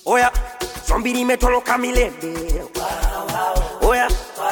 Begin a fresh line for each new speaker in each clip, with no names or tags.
Oya, zombie limetoroka milele. Oya,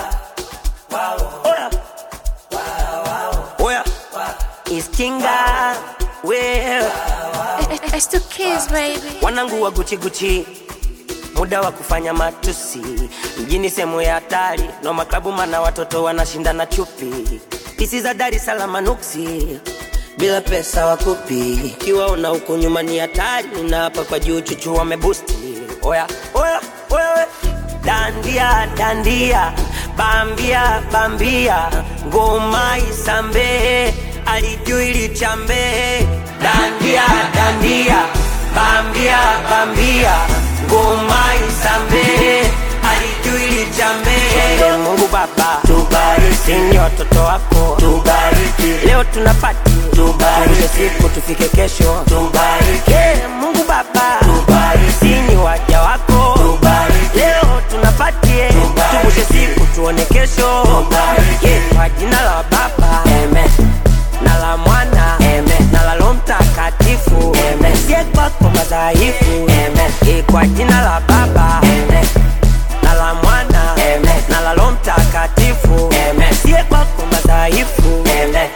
oya, oya, it's Kinga. Well,
it's two kids, baby.
wanangu wa Gucci Gucci, muda wa kufanya matusi. Mjini sehemu ya hatari, no maklabu mana watoto wanashindana chupi. Pisi za Dar es Salaam nuksi, bila pesa wakupi. Kiwaona huko nyuma ni hatari, na hapa kwa juu chuchu wamebusti. Oya, oya, oya, dandia, dandia, bambia, bambia, ngoma isambe, alijui lichambe. Dandia, dandia, bambia, bambia, ngoma isambe, alijui lichambe. Mungu Baba, tubariki ni watoto wako, tubariki. Leo tunapati, tubariki. Siku tufike kesho, tubariki. Mungu Baba, tubariki ni waja wako, tubariki. Leo tunapati, tubushe siku tuone kesho, tubariki. Kwa jina la Baba, amen, na la Mwana, amen, na la Roho Mtakatifu, amen. Sie kwako madhaifu, amen. Kwa jina la Baba, amen, na la Mwana, amen, na la Roho Mtakatifu, amen. Sie kwako madhaifu, amen.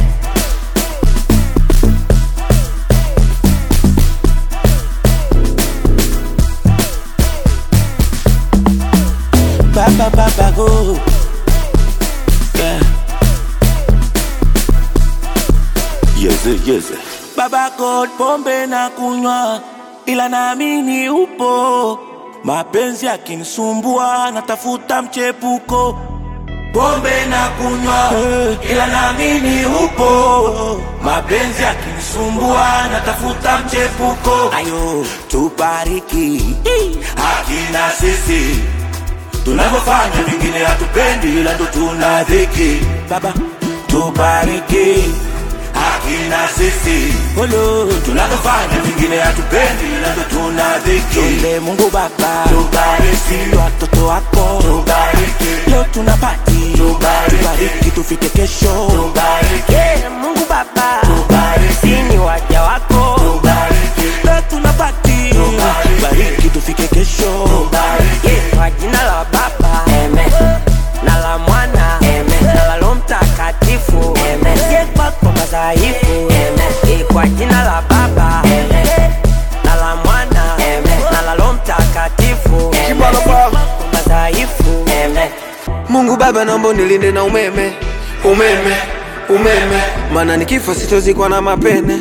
Baba, baba, go. Yeah.
Yes.
Baba God, pombe na kunywa, ila naamini upo. Mapenzi yakinisumbua, natafuta mchepuko. Pombe na kunywa, ila naamini upo. Mapenzi yakinisumbua, natafuta mchepuko. Ayo, tubariki, hakina sisi. Tunavyofanya vingine hatupendi, ila ndo tuna dhiki. Baba, tubariki, hakina sisi. Tunavyofanya vingine hatupendi, ila ndo tuna dhiki. Tunde Mungu Baba, tubariki watoto wako, tubariki. Leo tunapati, tubariki tufike kesho,
tubariki. Mungu Baba, tubariki ni waja wako, tubariki.
Leo tunapati, tubariki tufike kesho,
tubariki. Kwa jina la Baba, amen, na la Mwana, amen, na la Roho Mtakatifu, amen. Sie kwako madhaifu, amen. Kwa jina la Baba, amen, na la Mwana, amen, na la Roho Mtakatifu, amen. Sie kwako madhaifu, amen.
Mungu Baba, naomba nilinde na umeme, maana nikifa sitozikwa na mapene.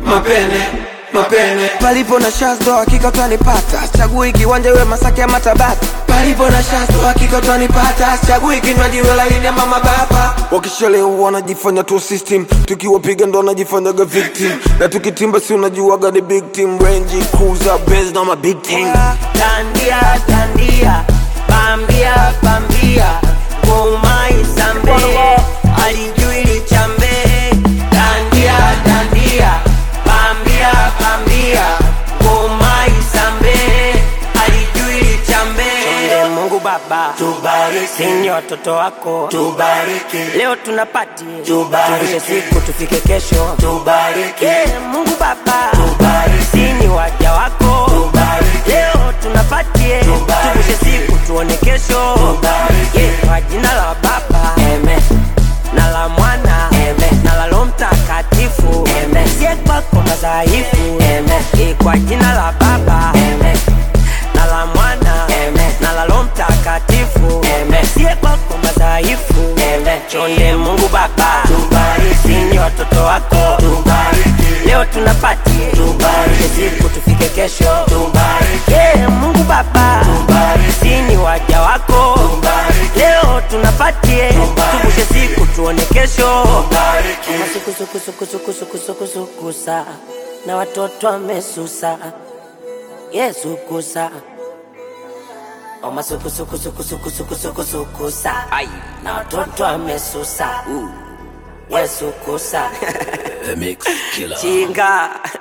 Palipo na shazdo hakika utanipata, chagui kiwanja we Masaki ama Tabata. Palipo na shazdo hakika utanipata, chagui kinywaji we laini ama Mababa. Wakishalewa wanajifanya tu system, tukiwapiga ndo wanajifanyaga victim. Na tukitimba si unajuaga ni big team, Range Cruiser Benz na ma big team.
Dandia, dandia, bambia, bambia, ngoma isambe, alijui lichambe. Dandia, dandia, bambia, bambia, ngoma isambe, alijui lichambe. Chonde Mungu Baba, tubariki ni watoto wako, tubariki. Leo tunapati, tubariki. Siku tufike kesho, tubariki. Mungu Baba, tubariki ni waja wako, tubariki. Leo tunapati, tubushe siku tuone kesho, tubariki. Kwa jina la Baba, amen, na la Mwana, amen, na la Roho Mtakatifu, amen. Sie kwako madhaifu, amen. Kwa jina la Baba, amen, na la Mwana, amen, na la Roho Mtakatifu, amen. Sie kwako madhaifu, amen. Chonde Mungu Baba, tubariki ni watoto wako, tubariki. Leo tunapati, tubariki. Siku tufike kesho, tubariki. Mungu Baba, tubariki ni waja wako, tubariki. Leo tunapati, tubushe siku tuone kesho, tubariki. Sukusa na watoto wamesusa, Yesu kusa. Oma sukusa, ai, na watoto wamesusa, Yesu kusa.
The Mix Killer.
Chinga.